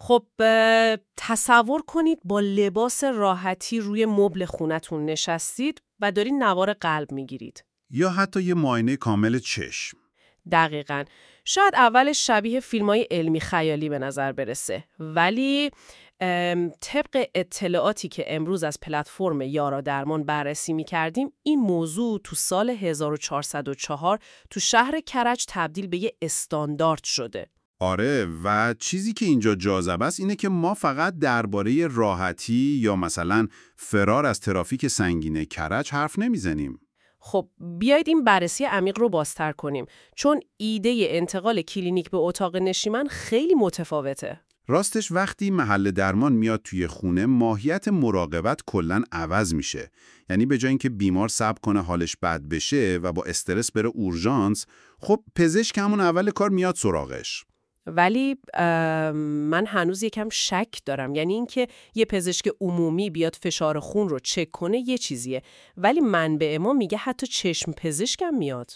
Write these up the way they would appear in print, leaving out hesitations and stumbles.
خب تصور کنید با لباس راحتی روی مبل خونتون نشستید و دارین نوار قلب میگیرید. یا حتی یه معاینه کامل چشم. دقیقاً. شاید اولش شبیه فیلم‌های علمی خیالی به نظر برسه، ولی طبق اطلاعاتی که امروز از پلتفرم یارا درمان بررسی می‌کردیم، این موضوع تو سال 1404 تو شهر کرج تبدیل به یه استاندارد شده. آره، و چیزی که اینجا جاذبه است اینه که ما فقط درباره راحتی یا مثلا فرار از ترافیک سنگین کرج حرف نمیزنیم. خب بیایید این بررسی عمیق رو بازتر کنیم، چون ایده انتقال کلینیک به اتاق نشیمن خیلی متفاوته. راستش وقتی محل درمان میاد توی خونه، ماهیت مراقبت کلاً عوض میشه. یعنی به جای اینکه بیمار صبر کنه حالش بد بشه و با استرس بره اورژانس، خب پزشک همون اول کار میاد سراغش. ولی من هنوز یکم شک دارم. یعنی اینکه یه پزشک عمومی بیاد فشار خون رو چک کنه یه چیزیه، ولی منبع ما میگه حتی چشم پزشکم میاد.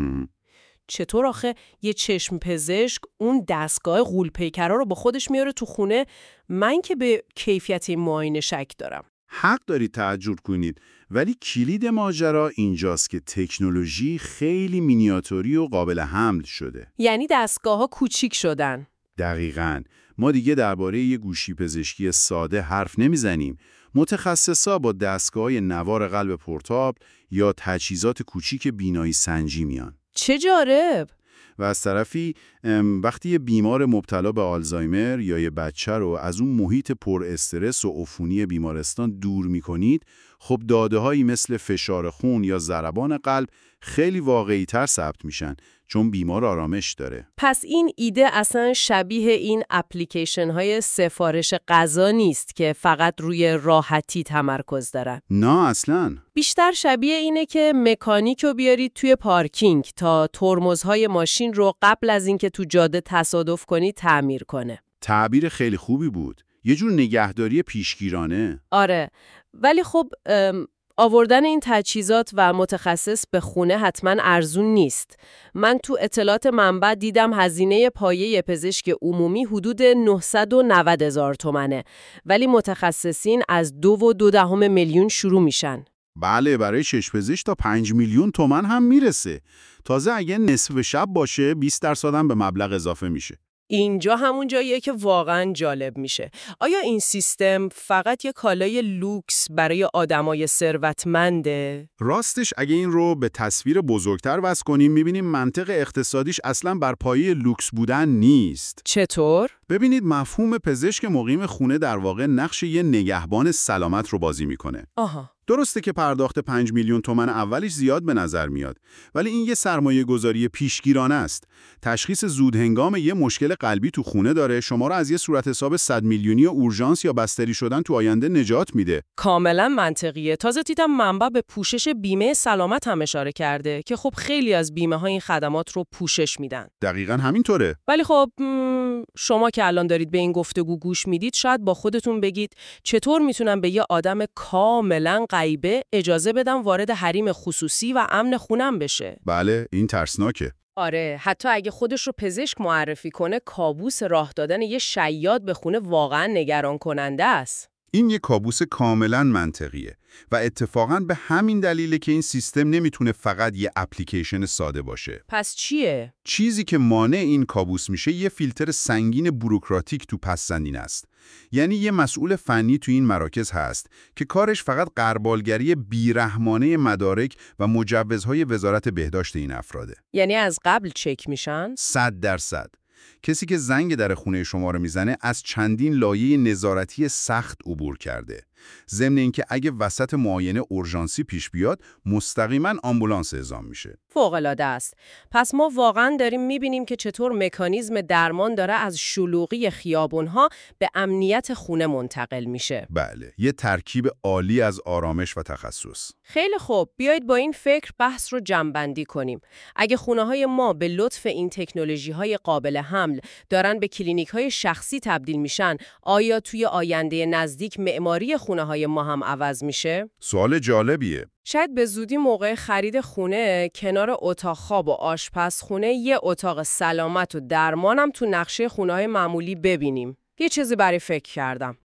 چطور آخه یه چشم پزشک اون دستگاه غول‌پیکرا رو با خودش میاره تو خونه؟ من که به کیفیت این معاینه شک دارم. حق دارید تعجب کنید، ولی کلید ماجرا اینجاست که تکنولوژی خیلی مینیاتوری و قابل حمل شده. یعنی دستگاه‌ها کوچیک شدن. دقیقاً. ما دیگه درباره یه گوشی پزشکی ساده حرف نمیزنیم. متخصصا با دستگاه نوار قلب پورتابل یا تجهیزات کوچیک بینایی سنجی میان. چه جالب! و از طرفی وقتی یه بیمار مبتلا به آلزایمر یا یه بچه رو از اون محیط پر استرس و عفونی بیمارستان دور می‌کنید، خب داده‌هایی مثل فشار خون یا ضربان قلب خیلی واقعی‌تر ثبت میشن، چون بیمار آرامش داره. پس این ایده اصلا شبیه این اپلیکیشن های سفارش غذا نیست که فقط روی راحتی تمرکز دارن. نه اصلاً. بیشتر شبیه اینه که مکانیک رو بیارید توی پارکینگ تا ترمزهای ماشین رو قبل از اینکه تو جاده تصادف کنی تعمیر کنه. تعبیر خیلی خوبی بود. یه جور نگهداری پیشگیرانه. آره، ولی خب آوردن این تجهیزات و متخصص به خونه حتما ارزون نیست. من تو اطلاعات منبع دیدم هزینه پایه پزشک عمومی حدود 990,000 تومنه، ولی متخصصین از 2.2 میلیون شروع میشن. بله، برای چشم پزشک تا 5 میلیون تومن هم میرسه. تازه اگه نصف شب باشه 20% هم به مبلغ اضافه میشه. اینجا همون جاییه که واقعا جالب میشه. آیا این سیستم فقط یه کالای لوکس برای آدمای ثروتمنده؟ راستش اگه این رو به تصویر بزرگتر وصل کنیم میبینیم منطق اقتصادیش اصلاً بر پایه لوکس بودن نیست. چطور؟ ببینید مفهوم پزشک مقیم خونه در واقع نقش یه نگهبان سلامت رو بازی میکنه. آها. درسته که پرداخت 5 میلیون تومان اولش زیاد به نظر میاد، ولی این یه سرمایه گذاری پیشگیرانه است. تشخیص زودهنگام یه مشکل قلبی تو خونه داره شما رو از یه صورت حساب 100 میلیونی اورژانس یا بستری شدن تو آینده نجات میده. کاملا منطقیه. تازه دیدم منبع به پوشش بیمه سلامت هم اشاره کرده که خب خیلی از بیمه ها این خدمات رو پوشش میدن. دقیقاً همینطوره. ولی خب شما که الان دارید به این گفتگو گوش میدید شاید با خودتون بگید چطور میتونم به یه آدم کاملا غیبه اجازه بدم وارد حریم خصوصی و امن خونم بشه؟ بله، این ترسناکه. آره، حتی اگه خودش رو پزشک معرفی کنه، کابوس راه دادن یه شیاد به خونه واقعا نگران کننده است. این یه کابوس کاملا منطقیه و اتفاقاً به همین دلیله که این سیستم نمیتونه فقط یه اپلیکیشن ساده باشه. پس چیه؟ چیزی که مانع این کابوس میشه یه فیلتر سنگین بوروکراتیک تو پس‌زمینه است. یعنی یه مسئول فنی تو این مراکز هست که کارش فقط غربالگری بیرحمانه مدارک و مجوزهای وزارت بهداشت این افراده. یعنی از قبل چک میشن؟ 100%. کسی که زنگ در خونه شما رو میزنه از چندین لایه نظارتی سخت عبور کرده. ضمن اینکه اگه وسط معاینه اورژانسی پیش بیاد مستقیما آمبولانس اعزام میشه. فوق‌العاده است. پس ما واقعا داریم میبینیم که چطور مکانیزم درمان داره از شلوغی خیابونها به امنیت خونه منتقل میشه. بله، یه ترکیب عالی از آرامش و تخصص. خیلی خوب، بیایید با این فکر بحث رو جمع‌بندی کنیم. اگه خونه‌های ما به لطف این تکنولوژی‌های قابل حمل دارن به کلینیک‌های شخصی تبدیل میشن، آیا توی آینده نزدیک معماری خونه‌های ما هم عوض میشه؟ سوال جالبیه. شاید به زودی موقع خرید خونه کنار اتاق خواب و آشپزخونه یه اتاق سلامت و درمانم تو نقشه خونه‌های معمولی ببینیم. یه چیزی برای فکر کردم.